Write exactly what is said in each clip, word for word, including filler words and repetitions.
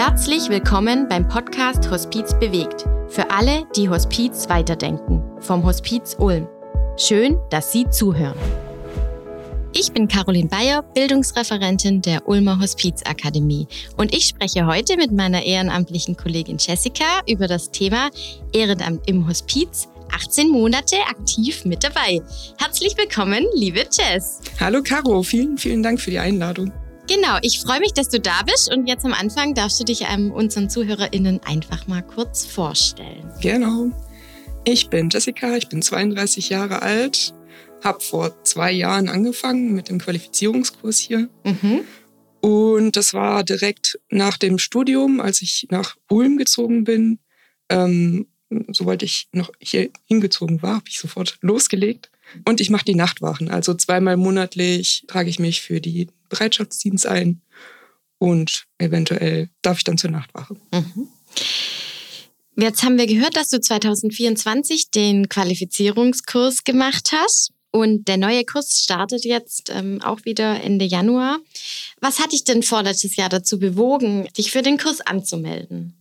Herzlich willkommen beim Podcast Hospiz bewegt. Für alle, die Hospiz weiterdenken. Vom Hospiz Ulm. Schön, dass Sie zuhören. Ich bin Caroline Bayer, Bildungsreferentin der Ulmer Hospizakademie. Und ich spreche heute mit meiner ehrenamtlichen Kollegin Jessica über das Thema Ehrenamt im Hospiz. achtzehn Monate aktiv mit dabei. Herzlich willkommen, liebe Jess. Hallo Caro, vielen, vielen Dank für die Einladung. Genau, ich freue mich, dass du da bist und jetzt am Anfang darfst du dich ähm, unseren ZuhörerInnen einfach mal kurz vorstellen. Genau. Ich bin Jessica, ich bin zweiunddreißig Jahre alt, habe vor zwei Jahren angefangen mit dem Qualifizierungskurs hier. Mhm. Und das war direkt nach dem Studium, als ich nach Ulm gezogen bin. Ähm, sobald ich noch hier hingezogen war, habe ich sofort losgelegt. Und ich mache die Nachtwachen. Also zweimal monatlich trage ich mich für die Bereitschaftsdienst ein und eventuell darf ich dann zur Nachtwache. Mhm. Jetzt haben wir gehört, dass du zwanzig vierundzwanzig den Qualifizierungskurs gemacht hast und der neue Kurs startet jetzt ähm, auch wieder Ende Januar. Was hat dich denn vorletztes Jahr dazu bewogen, dich für den Kurs anzumelden?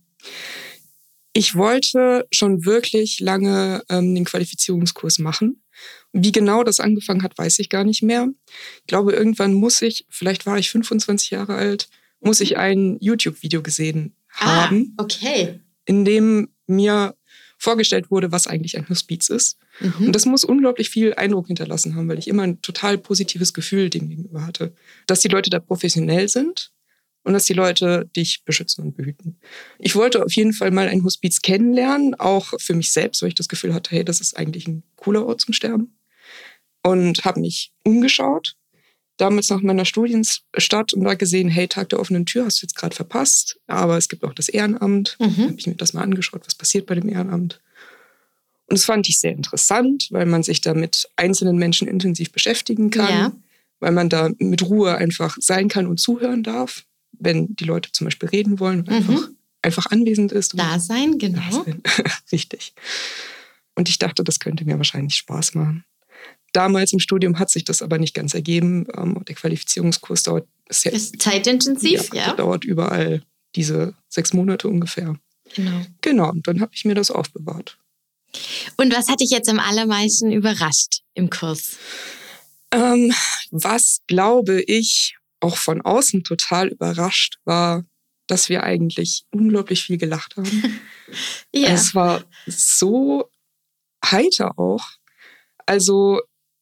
Ich wollte schon wirklich lange ähm, den Qualifizierungskurs machen. Wie genau das angefangen hat, weiß ich gar nicht mehr. Ich glaube, irgendwann muss ich, vielleicht war ich fünfundzwanzig Jahre alt, muss ich ein YouTube-Video gesehen haben, ah, okay. in dem mir vorgestellt wurde, was eigentlich ein Hospiz ist. Mhm. Und das muss unglaublich viel Eindruck hinterlassen haben, weil ich immer ein total positives Gefühl dem gegenüber hatte. Dass die Leute da professionell sind und dass die Leute dich beschützen und behüten. Ich wollte auf jeden Fall mal ein Hospiz kennenlernen, auch für mich selbst, weil ich das Gefühl hatte, hey, das ist eigentlich ein cooler Ort zum Sterben. Und habe mich umgeschaut, damals nach meiner Studienstadt und da gesehen, hey, Tag der offenen Tür hast du jetzt gerade verpasst, aber es gibt auch das Ehrenamt. Mhm. Habe ich mir das mal angeschaut, was passiert bei dem Ehrenamt. Und das fand ich sehr interessant, weil man sich da mit einzelnen Menschen intensiv beschäftigen kann, ja. weil man da mit Ruhe einfach sein kann und zuhören darf, wenn die Leute zum Beispiel reden wollen und einfach, mhm. einfach anwesend ist. Da sein, genau. Da sein. Richtig. Und ich dachte, das könnte mir wahrscheinlich Spaß machen. Damals im Studium hat sich das aber nicht ganz ergeben. Der Qualifizierungskurs dauert sehr, ist zeitintensiv, ja. ja. Dauert überall diese sechs Monate ungefähr. Genau. Genau, und dann habe ich mir das aufbewahrt. Und was hat dich jetzt am allermeisten überrascht im Kurs? Ähm, was, glaube ich, auch von außen total überrascht war, dass wir eigentlich unglaublich viel gelacht haben. ja. Es war so heiter auch. Also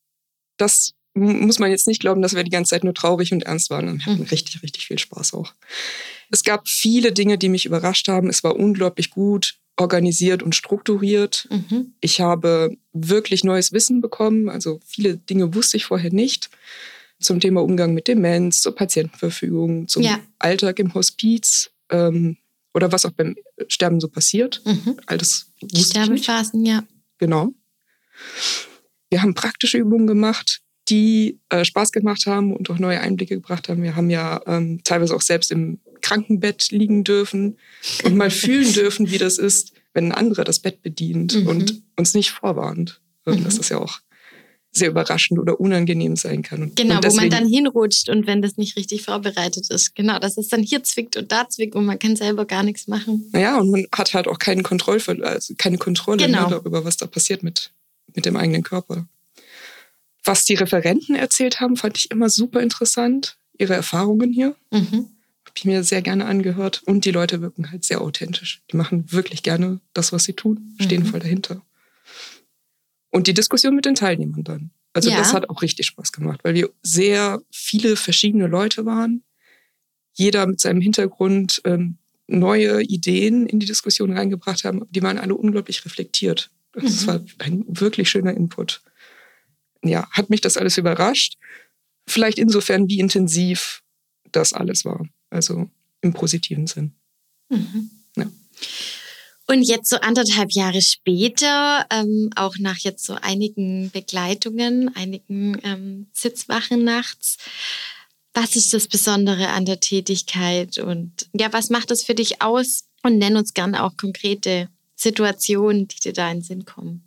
das muss man jetzt nicht glauben, dass wir die ganze Zeit nur traurig und ernst waren. Wir hatten richtig, richtig viel Spaß auch. Es gab viele Dinge, die mich überrascht haben. Es war unglaublich gut organisiert und strukturiert. Mhm. Ich habe wirklich neues Wissen bekommen. Also viele Dinge wusste ich vorher nicht. Zum Thema Umgang mit Demenz, zur Patientenverfügung, zum ja. Alltag im Hospiz ähm, oder was auch beim Sterben so passiert. Mhm. All das wusste ich nicht. Sterbephasen, ja. Genau. Wir haben praktische Übungen gemacht, die äh, Spaß gemacht haben und auch neue Einblicke gebracht haben. Wir haben ja ähm, teilweise auch selbst im Krankenbett liegen dürfen und mal fühlen dürfen, wie das ist, wenn ein anderer das Bett bedient mhm. und uns nicht vorwarnt. Mhm. Das ist ja auch sehr überraschend oder unangenehm sein kann. Und, genau, und deswegen, wo man dann hinrutscht und wenn das nicht richtig vorbereitet ist. Genau, dass es dann hier zwickt und da zwickt und man kann selber gar nichts machen. Naja, und man hat halt auch keinen Kontrollver- also keine Kontrolle genau. ne, darüber, was da passiert mit, mit dem eigenen Körper. Was die Referenten erzählt haben, fand ich immer super interessant. Ihre Erfahrungen hier. Mhm. Habe ich mir sehr gerne angehört. Und die Leute wirken halt sehr authentisch. Die machen wirklich gerne das, was sie tun. Stehen mhm. voll dahinter. Und die Diskussion mit den Teilnehmern dann. Also ja. das hat auch richtig Spaß gemacht, weil wir sehr viele verschiedene Leute waren. Jeder mit seinem Hintergrund ähm, neue Ideen in die Diskussion reingebracht haben. Die waren alle unglaublich reflektiert. Das mhm. war ein wirklich schöner Input. Ja, hat mich das alles überrascht. Vielleicht insofern, wie intensiv das alles war. Also im positiven Sinn. Mhm. Ja. Und jetzt so anderthalb Jahre später, ähm, auch nach jetzt so einigen Begleitungen, einigen ähm, Sitzwachen nachts, was ist das Besondere an der Tätigkeit und ja, was macht das für dich aus? Und nenn uns gerne auch konkrete Situationen, die dir da in den Sinn kommen.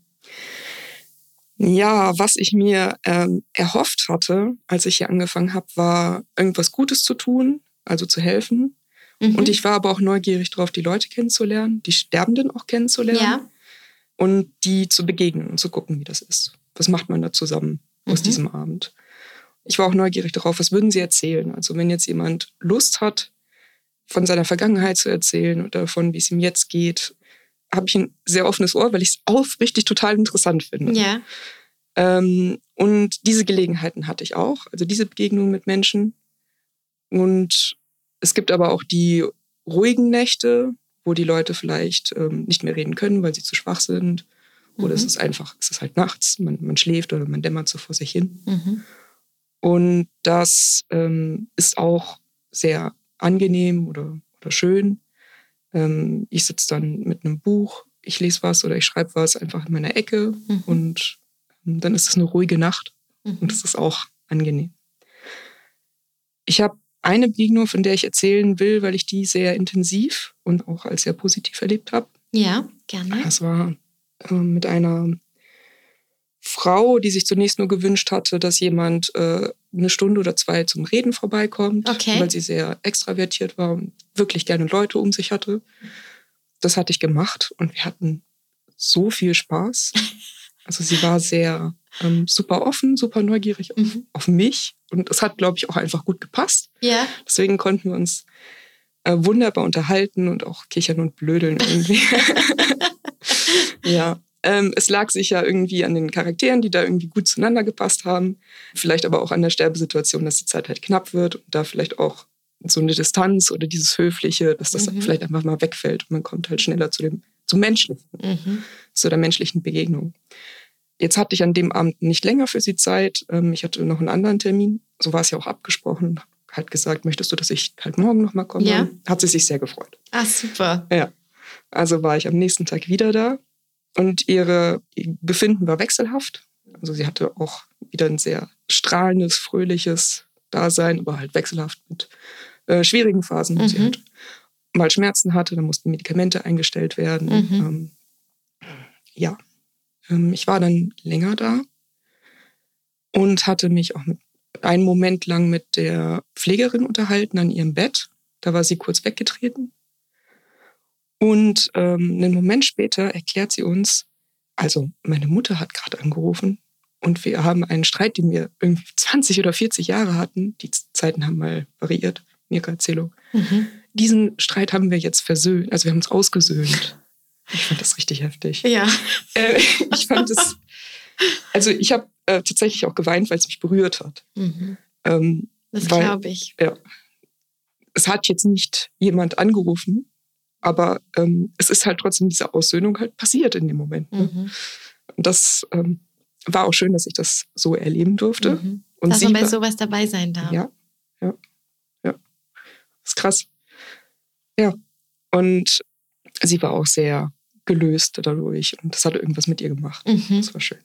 Ja, was ich mir ähm, erhofft hatte, als ich hier angefangen habe, war irgendwas Gutes zu tun, also zu helfen. Mhm. Und ich war aber auch neugierig darauf, die Leute kennenzulernen, die Sterbenden auch kennenzulernen. Ja. Und die zu begegnen und zu gucken, wie das ist. Was macht man da zusammen aus mhm. diesem Abend? Ich war auch neugierig darauf, was würden sie erzählen? Also wenn jetzt jemand Lust hat, von seiner Vergangenheit zu erzählen oder von wie es ihm jetzt geht, habe ich ein sehr offenes Ohr, weil ich es aufrichtig total interessant finde. Ja. Ähm, und diese Gelegenheiten hatte ich auch, also diese Begegnung mit Menschen. Und es gibt aber auch die ruhigen Nächte, wo die Leute vielleicht ähm, nicht mehr reden können, weil sie zu schwach sind. Oder mhm. es ist einfach, es ist halt nachts, man, man schläft oder man dämmert so vor sich hin. Mhm. Und das ähm, ist auch sehr angenehm oder, oder schön. Ähm, ich sitze dann mit einem Buch, ich lese was oder ich schreibe was einfach in meiner Ecke mhm. und ähm, dann ist es eine ruhige Nacht mhm. und das ist auch angenehm. Ich habe eine Begegnung, von der ich erzählen will, weil ich die sehr intensiv und auch als sehr positiv erlebt habe. Ja, gerne. Das war äh, mit einer Frau, die sich zunächst nur gewünscht hatte, dass jemand äh, eine Stunde oder zwei zum Reden vorbeikommt, okay. weil sie sehr extravertiert war und wirklich gerne Leute um sich hatte. Das hatte ich gemacht und wir hatten so viel Spaß. Also sie war sehr ähm, super offen, super neugierig auf, mhm. auf mich und es hat, glaube ich, auch einfach gut gepasst. Ja. Deswegen konnten wir uns äh, wunderbar unterhalten und auch kichern und blödeln irgendwie. Ja. Ähm, es lag sicher irgendwie an den Charakteren, die da irgendwie gut zueinander gepasst haben. Vielleicht aber auch an der Sterbesituation, dass die Zeit halt knapp wird und da vielleicht auch so eine Distanz oder dieses Höfliche, dass das mhm. vielleicht einfach mal wegfällt und man kommt halt schneller zu dem, zum Menschlichen, mhm. zu der menschlichen Begegnung. Jetzt hatte ich an dem Abend nicht länger für sie Zeit. Ähm, ich hatte noch einen anderen Termin. So war es ja auch abgesprochen. Hat gesagt, möchtest du, dass ich halt morgen nochmal komme? Ja. Hat sie sich sehr gefreut. Ah, super. Ja. Also war ich am nächsten Tag wieder da. Und ihre Befinden war wechselhaft. Also sie hatte auch wieder ein sehr strahlendes, fröhliches Dasein, aber halt wechselhaft mit äh, schwierigen Phasen. Mhm. Sie halt mal Schmerzen hatte, dann mussten Medikamente eingestellt werden. Mhm. Ähm, ja, ähm, ich war dann länger da und hatte mich auch mit, einen Moment lang mit der Pflegerin unterhalten an ihrem Bett. Da war sie kurz weggetreten. Und ähm, einen Moment später erklärt sie uns, also meine Mutter hat gerade angerufen und wir haben einen Streit, den wir irgendwie zwanzig oder vierzig Jahre hatten. Die Zeiten haben mal variiert, in ihrer Erzählung. Mhm. Diesen Streit haben wir jetzt versöhnt, also wir haben uns ausgesöhnt. Ich fand das richtig heftig. Ja. Äh, ich fand es, also ich habe äh, tatsächlich auch geweint, weil es mich berührt hat. Mhm. Ähm, das glaube ich. Ja, es hat jetzt nicht jemand angerufen, aber ähm, es ist halt trotzdem diese Aussöhnung halt passiert in dem Moment. Ne? Mhm. Und das ähm, war auch schön, dass ich das so erleben durfte. Mhm. Und dass man bei sowas dabei sein darf. Ja, ja, ja. Das ist krass. Ja, und sie war auch sehr gelöst dadurch und das hat irgendwas mit ihr gemacht. Mhm. Das war schön.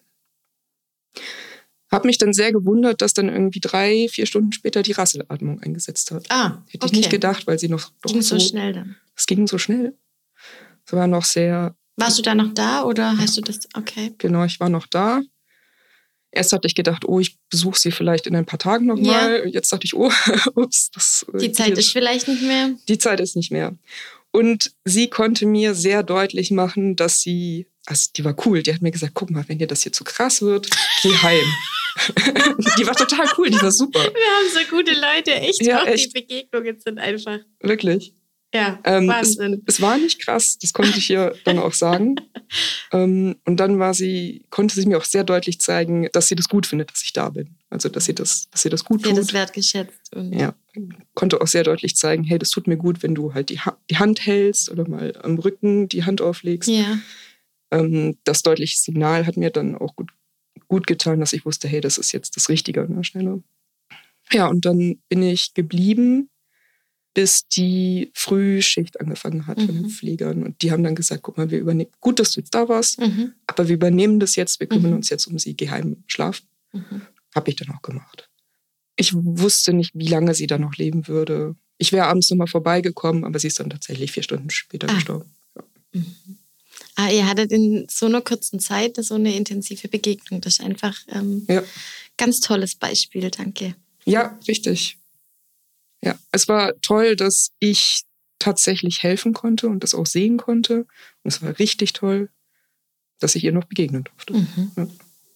Hab mich dann sehr gewundert, dass dann irgendwie drei, vier Stunden später die Rasselatmung eingesetzt hat. Ah, Hätte okay. ich nicht gedacht, weil sie noch... Ging so, so schnell dann. Es ging so schnell. Es war noch sehr... Warst du da noch da oder ja. hast du das... Okay. Genau, ich war noch da. Erst hatte ich gedacht, oh, ich besuche sie vielleicht in ein paar Tagen nochmal. Ja. Jetzt dachte ich, oh, ups. Das, die Zeit jetzt. ist vielleicht nicht mehr. Die Zeit ist nicht mehr. Und sie konnte mir sehr deutlich machen, dass sie... Also die war cool. Die hat mir gesagt, guck mal, wenn dir das hier zu krass wird, geh heim. Die war total cool, die war super. Wir haben so gute Leute, echt. Ja, auch echt. Die Begegnungen sind einfach... Wirklich. Ja, ähm, Wahnsinn. Es, es war nicht krass, das konnte ich ihr dann auch sagen. ähm, und dann war sie, konnte sie mir auch sehr deutlich zeigen, dass sie das gut findet, dass ich da bin. Also, dass sie das, dass sie das gut tut. Sie hat das wertgeschätzt. Und ja, konnte auch sehr deutlich zeigen, hey, das tut mir gut, wenn du halt die, ha- die Hand hältst oder mal am Rücken die Hand auflegst. Ja. Ähm, das deutliche Signal hat mir dann auch gut, gut getan, dass ich wusste, hey, das ist jetzt das Richtige an der Stelle. Ja, und dann bin ich geblieben, bis die Frühschicht angefangen hat mhm. von den Pflegern. Und die haben dann gesagt, guck mal, wir übernehmen, gut, dass du jetzt da warst, mhm. aber wir übernehmen das jetzt, wir kümmern mhm. uns jetzt um sie, geh heim, schlafen. Mhm. Habe ich dann auch gemacht. Ich wusste nicht, wie lange sie dann noch leben würde. Ich wäre abends nochmal vorbeigekommen, aber sie ist dann tatsächlich vier Stunden später ah. gestorben. Ja. Mhm. Ah, ihr hattet in so einer kurzen Zeit so eine intensive Begegnung. Das ist einfach ähm, ja. ganz tolles Beispiel, danke. Ja, richtig. Ja, es war toll, dass ich tatsächlich helfen konnte und das auch sehen konnte. Und es war richtig toll, dass ich ihr noch begegnen durfte. Mhm. Ja.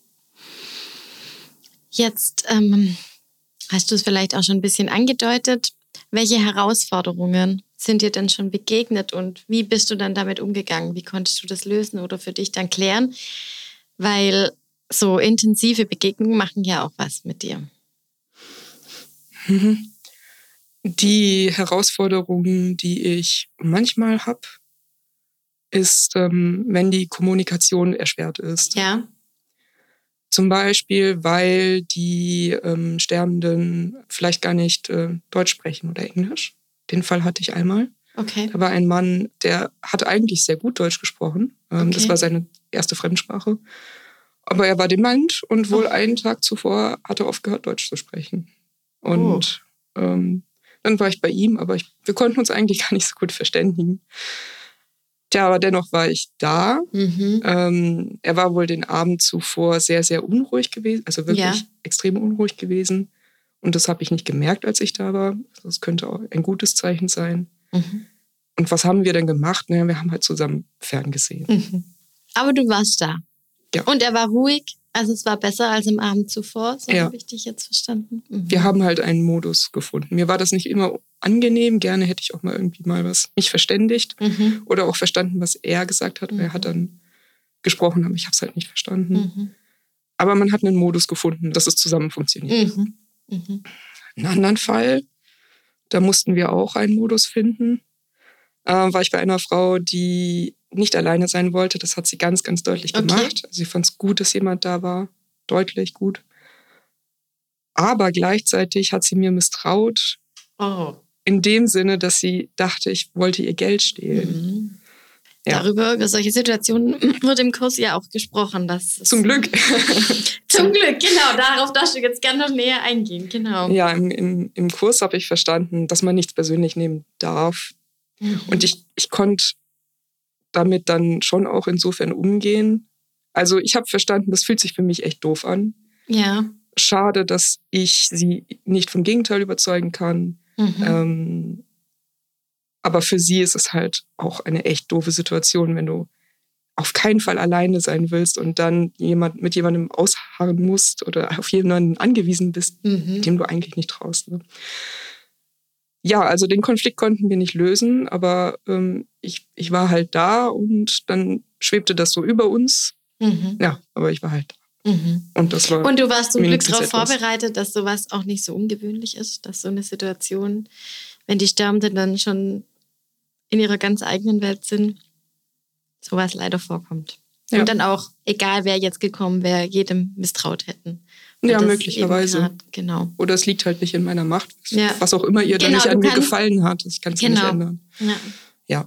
Jetzt ähm, hast du es vielleicht auch schon ein bisschen angedeutet. Welche Herausforderungen sind dir denn schon begegnet und wie bist du dann damit umgegangen? Wie konntest du das lösen oder für dich dann klären? Weil so intensive Begegnungen machen ja auch was mit dir. Mhm. Die Herausforderungen, die ich manchmal habe, ist, ähm, wenn die Kommunikation erschwert ist. Ja. Zum Beispiel, weil die ähm, Sterbenden vielleicht gar nicht äh, Deutsch sprechen oder Englisch. Den Fall hatte ich einmal. Okay. Da war ein Mann, der hatte eigentlich sehr gut Deutsch gesprochen. Ähm, okay. Das war seine erste Fremdsprache. Aber er war dement und wohl oh. einen Tag zuvor hat er aufgehört, Deutsch zu sprechen. Und oh. ähm, dann war ich bei ihm, aber ich, wir konnten uns eigentlich gar nicht so gut verständigen. Tja, aber dennoch war ich da. Mhm. Ähm, er war wohl den Abend zuvor sehr, sehr unruhig gewesen, also wirklich ja. extrem unruhig gewesen. Und das habe ich nicht gemerkt, als ich da war. Das könnte auch ein gutes Zeichen sein. Mhm. Und was haben wir denn gemacht? Naja, wir haben halt zusammen ferngesehen. Mhm. Aber du warst da. Ja. Und er war ruhig. Also es war besser als am Abend zuvor, so ja. habe ich dich jetzt verstanden. Mhm. Wir haben halt einen Modus gefunden. Mir war das nicht immer angenehm. Gerne hätte ich auch mal irgendwie mal was mich verständigt mhm. oder auch verstanden, was er gesagt hat. Mhm. Er hat dann gesprochen, aber ich habe es halt nicht verstanden. Mhm. Aber man hat einen Modus gefunden, dass es zusammen funktioniert. Mhm. Mhm. Einen anderen Fall, da mussten wir auch einen Modus finden. Äh, war ich bei einer Frau, die nicht alleine sein wollte. Das hat sie ganz, ganz deutlich gemacht. Okay. Also sie fand es gut, dass jemand da war. Deutlich gut. Aber gleichzeitig hat sie mir misstraut. Oh. In dem Sinne, dass sie dachte, ich wollte ihr Geld stehlen. Mhm. Ja. Darüber, über solche Situationen wird im Kurs ja auch gesprochen. Dass Zum Glück. Zum Glück, genau. Darauf darfst du jetzt gerne noch näher eingehen. Genau. Ja, im, im, im Kurs habe ich verstanden, dass man nichts persönlich nehmen darf. Mhm. Und ich, ich konnte damit dann schon auch insofern umgehen. Also ich habe verstanden, das fühlt sich für mich echt doof an. Ja. Schade, dass ich sie nicht vom Gegenteil überzeugen kann. Mhm. Ähm, aber für sie ist es halt auch eine echt doofe Situation, wenn du auf keinen Fall alleine sein willst und dann jemand, mit jemandem ausharren musst oder auf jemanden angewiesen bist, mhm. dem du eigentlich nicht traust. Ne? Ja, also den Konflikt konnten wir nicht lösen, aber ähm, ich, ich war halt da und dann schwebte das so über uns. Mhm. Ja, aber ich war halt da. Mhm. Und, das war und du warst zum Glück darauf vorbereitet, dass sowas auch nicht so ungewöhnlich ist, dass so eine Situation, wenn die Sterbenden dann schon in ihrer ganz eigenen Welt sind, sowas leider vorkommt. Ja. Und dann auch, egal wer jetzt gekommen wäre, jedem misstraut hätten. Ja, möglicherweise. Grad, genau. Oder es liegt halt nicht in meiner Macht. Ja. Was auch immer ihr genau, dann nicht an mir kannst, gefallen hat. Ich kann es genau. nicht ändern. Ja. ja.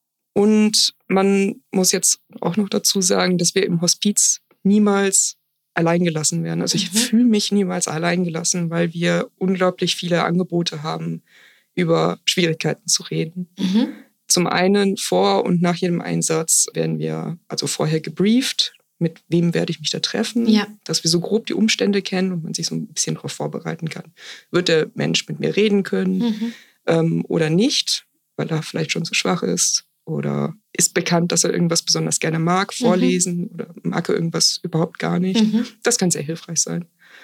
Und man muss jetzt auch noch dazu sagen, dass wir im Hospiz niemals alleingelassen werden. Also ich mhm. fühle mich niemals alleingelassen, weil wir unglaublich viele Angebote haben, über Schwierigkeiten zu reden. Mhm. Zum einen vor und nach jedem Einsatz werden wir also vorher gebrieft, mit wem werde ich mich da treffen, ja. dass wir so grob die Umstände kennen und man sich so ein bisschen darauf vorbereiten kann. Wird der Mensch mit mir reden können mhm. ähm, oder nicht, weil er vielleicht schon zu schwach ist oder ist bekannt, dass er irgendwas besonders gerne mag, vorlesen mhm. oder mag er irgendwas überhaupt gar nicht. Mhm. Das kann sehr hilfreich sein.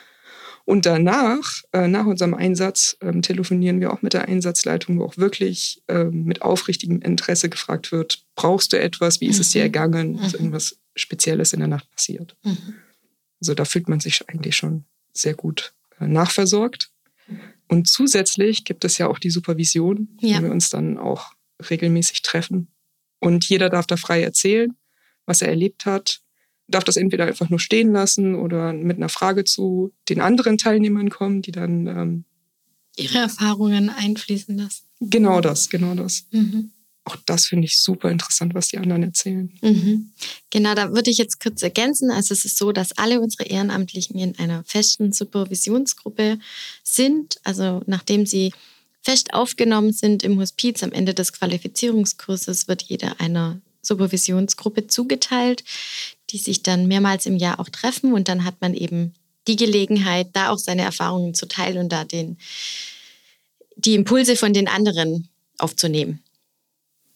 Und danach, äh, nach unserem Einsatz, ähm, telefonieren wir auch mit der Einsatzleitung, wo auch wirklich ähm, mit aufrichtigem Interesse gefragt wird, brauchst du etwas, wie ist es dir ergangen, mhm. ist irgendwas Spezielles in der Nacht passiert. Mhm. Also da fühlt man sich eigentlich schon sehr gut äh, nachversorgt. Und zusätzlich gibt es ja auch die Supervision, ja. wo wir uns dann auch regelmäßig treffen. Und jeder darf da frei erzählen, was er erlebt hat. Darf das entweder einfach nur stehen lassen oder mit einer Frage zu den anderen Teilnehmern kommen, die dann ähm, ihre Erfahrungen einfließen lassen. Genau das, genau das. Mhm. Auch das finde ich super interessant, was die anderen erzählen. Mhm. Genau, da würde ich jetzt kurz ergänzen. Also es ist so, dass alle unsere Ehrenamtlichen in einer festen Supervisionsgruppe sind. Also nachdem sie fest aufgenommen sind im Hospiz, am Ende des Qualifizierungskurses wird jeder einer Supervisionsgruppe zugeteilt, die sich dann mehrmals im Jahr auch treffen und dann hat man eben die Gelegenheit, da auch seine Erfahrungen zu teilen und da den, die Impulse von den anderen aufzunehmen.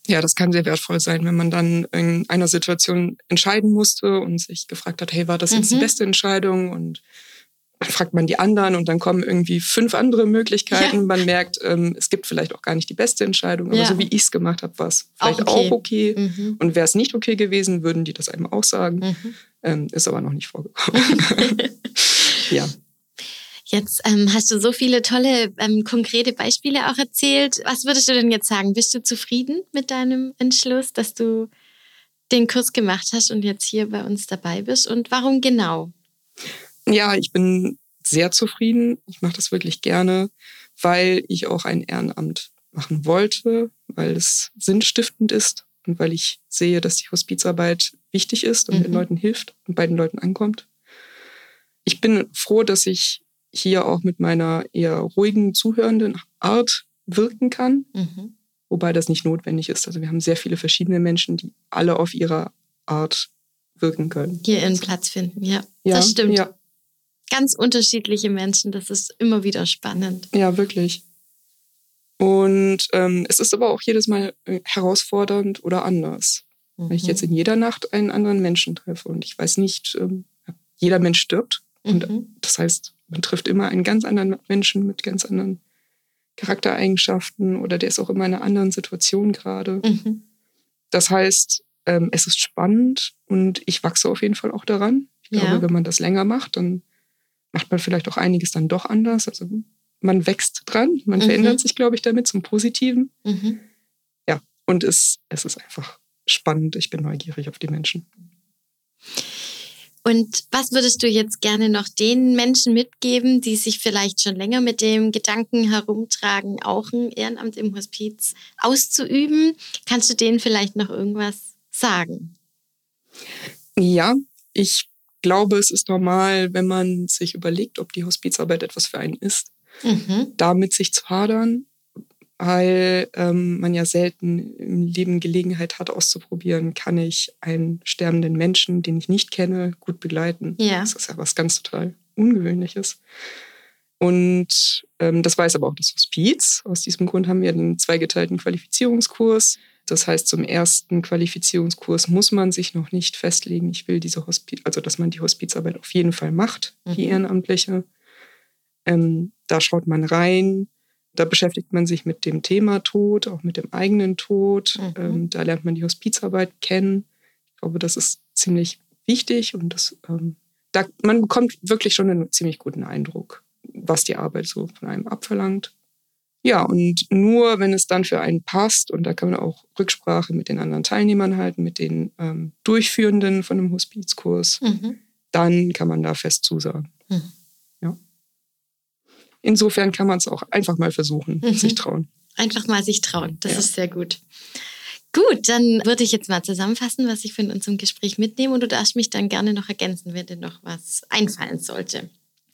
Ja, das kann sehr wertvoll sein, wenn man dann in einer Situation entscheiden musste und sich gefragt hat, hey, war das jetzt mhm. die beste Entscheidung? Und dann fragt man die anderen und dann kommen irgendwie fünf andere Möglichkeiten. Ja. Man merkt, ähm, es gibt vielleicht auch gar nicht die beste Entscheidung, aber ja. so wie ich es gemacht habe, war es vielleicht auch okay. Auch okay. Mhm. Und wäre es nicht okay gewesen, würden die das einem auch sagen. Mhm. Ähm, ist aber noch nicht vorgekommen. Ja. Jetzt ähm, hast du so viele tolle, ähm, konkrete Beispiele auch erzählt. Was würdest du denn jetzt sagen? Bist du zufrieden mit deinem Entschluss, dass du den Kurs gemacht hast und jetzt hier bei uns dabei bist? Und warum genau? Ja, ich bin sehr zufrieden. Ich mache das wirklich gerne, weil ich auch ein Ehrenamt machen wollte, weil es sinnstiftend ist und weil ich sehe, dass die Hospizarbeit wichtig ist und mhm. den Leuten hilft und bei den Leuten ankommt. Ich bin froh, dass ich hier auch mit meiner eher ruhigen, zuhörenden Art wirken kann, mhm. wobei das nicht notwendig ist. Also wir haben sehr viele verschiedene Menschen, die alle auf ihre Art wirken können. Hier ihren Platz finden, ja. ja das stimmt. Ja. Ganz unterschiedliche Menschen, das ist immer wieder spannend. Ja, wirklich. Und ähm, es ist aber auch jedes Mal herausfordernd oder anders. Mhm. Wenn ich jetzt in jeder Nacht einen anderen Menschen treffe und ich weiß nicht, ähm, jeder Mensch stirbt. Und mhm. das heißt, man trifft immer einen ganz anderen Menschen mit ganz anderen Charaktereigenschaften oder der ist auch immer in einer anderen Situation gerade. Mhm. Das heißt, ähm, es ist spannend und ich wachse auf jeden Fall auch daran. Ich ja. glaube, wenn man das länger macht, dann macht man vielleicht auch einiges dann doch anders. Also man wächst dran, man mhm. verändert sich, glaube ich, damit zum Positiven. Mhm. Ja, und es, es ist einfach spannend. Ich bin neugierig auf die Menschen. Und was würdest du jetzt gerne noch den Menschen mitgeben, die sich vielleicht schon länger mit dem Gedanken herumtragen, auch ein Ehrenamt im Hospiz auszuüben? Kannst du denen vielleicht noch irgendwas sagen? Ja, ich glaube, es ist normal, wenn man sich überlegt, ob die Hospizarbeit etwas für einen ist, mhm. da mit sich zu hadern, weil ähm, man ja selten im Leben Gelegenheit hat, auszuprobieren, kann ich einen sterbenden Menschen, den ich nicht kenne, gut begleiten. Ja. Das ist ja was ganz total Ungewöhnliches. Und ähm, das weiß aber auch das Hospiz. Aus diesem Grund haben wir den zweigeteilten Qualifizierungskurs. Das heißt, zum ersten Qualifizierungskurs muss man sich noch nicht festlegen, ich will diese Hospiz, also dass man die Hospizarbeit auf jeden Fall macht, mhm. die Ehrenamtliche. Ähm, da schaut man rein, da beschäftigt man sich mit dem Thema Tod, auch mit dem eigenen Tod. Mhm. Ähm, da lernt man die Hospizarbeit kennen. Ich glaube, das ist ziemlich wichtig und das, ähm, da, man bekommt wirklich schon einen ziemlich guten Eindruck, was die Arbeit so von einem abverlangt. Ja, und nur wenn es dann für einen passt, und da kann man auch Rücksprache mit den anderen Teilnehmern halten, mit den ähm, Durchführenden von einem Hospizkurs, mhm. dann kann man da fest zusagen. Mhm. Ja. Insofern kann man es auch einfach mal versuchen, mhm. sich trauen. Einfach mal sich trauen, das ja. ist sehr gut. Gut, dann würde ich jetzt mal zusammenfassen, was ich von unserem Gespräch mitnehme und du darfst mich dann gerne noch ergänzen, wenn dir noch was einfallen sollte.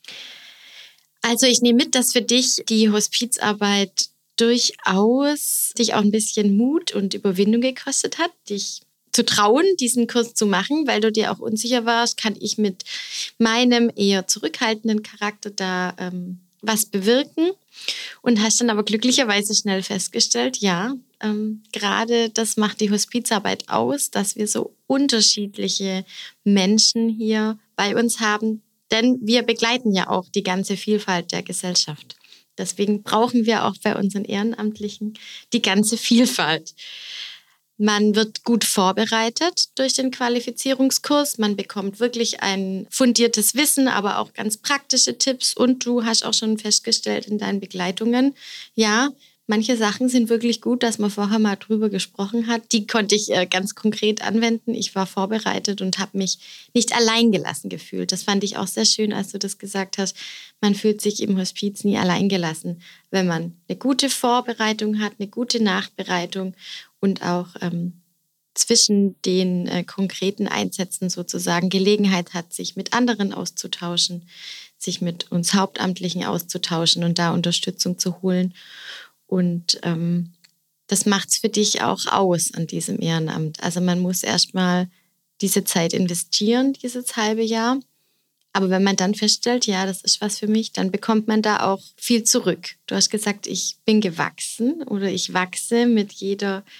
Also ich nehme mit, dass für dich die Hospizarbeit durchaus dich auch ein bisschen Mut und Überwindung gekostet hat, dich zu trauen, diesen Kurs zu machen, weil du dir auch unsicher warst, kann ich mit meinem eher zurückhaltenden Charakter da ähm, was bewirken und hast dann aber glücklicherweise schnell festgestellt, ja, ähm, gerade das macht die Hospizarbeit aus, dass wir so unterschiedliche Menschen hier bei uns haben, denn wir begleiten ja auch die ganze Vielfalt der Gesellschaft. Deswegen brauchen wir auch bei unseren Ehrenamtlichen die ganze Vielfalt. Man wird gut vorbereitet durch den Qualifizierungskurs. Man bekommt wirklich ein fundiertes Wissen, aber auch ganz praktische Tipps. Und du hast auch schon festgestellt in deinen Begleitungen, ja, manche Sachen sind wirklich gut, dass man vorher mal drüber gesprochen hat. Die konnte ich äh, ganz konkret anwenden. Ich war vorbereitet und habe mich nicht alleingelassen gefühlt. Das fand ich auch sehr schön, als du das gesagt hast. Man fühlt sich im Hospiz nie alleingelassen, wenn man eine gute Vorbereitung hat, eine gute Nachbereitung und auch ähm, zwischen den äh, konkreten Einsätzen sozusagen Gelegenheit hat, sich mit anderen auszutauschen, sich mit uns Hauptamtlichen auszutauschen und da Unterstützung zu holen. Und ähm, das macht es für dich auch aus an diesem Ehrenamt. Also man muss erstmal diese Zeit investieren, dieses halbe Jahr. Aber wenn man dann feststellt, ja, das ist was für mich, dann bekommt man da auch viel zurück. Du hast gesagt, ich bin gewachsen oder ich wachse mit jeder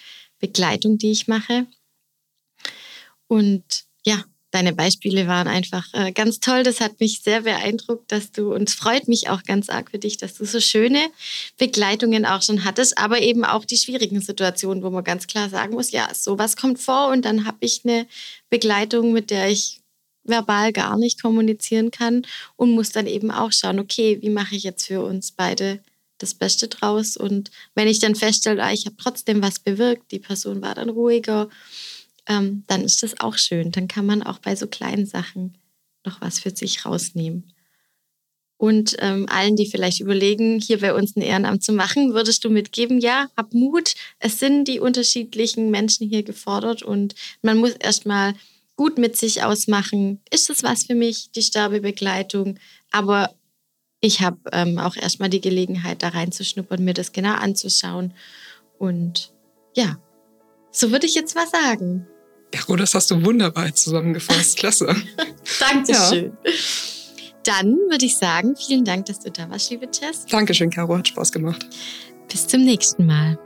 Begleitung, die ich mache. Und ja, deine Beispiele waren einfach äh, ganz toll. Das hat mich sehr beeindruckt, dass du, und es freut mich auch ganz arg für dich, dass du so schöne Begleitungen auch schon hattest, aber eben auch die schwierigen Situationen, wo man ganz klar sagen muss, ja, sowas kommt vor und dann habe ich eine Begleitung, mit der ich verbal gar nicht kommunizieren kann und muss dann eben auch schauen, okay, wie mache ich jetzt für uns beide das Beste draus? Und wenn ich dann feststelle, ah, ich habe trotzdem was bewirkt, die Person war dann ruhiger, ähm, dann ist das auch schön. Dann kann man auch bei so kleinen Sachen noch was für sich rausnehmen. Und ähm, allen, die vielleicht überlegen, hier bei uns ein Ehrenamt zu machen, würdest du mitgeben, ja, hab Mut. Es sind die unterschiedlichen Menschen hier gefordert und man muss erstmal gut mit sich ausmachen, ist das was für mich, die Sterbebegleitung? Aber ich habe ähm, auch erstmal die Gelegenheit, da reinzuschnuppern, mir das genau anzuschauen. Und ja, so würde ich jetzt mal sagen. Ja, das hast du wunderbar zusammengefasst. Klasse. Dankeschön. Ja. Dann würde ich sagen, vielen Dank, dass du da warst, liebe Jess. Dankeschön, Caro, hat Spaß gemacht. Bis zum nächsten Mal.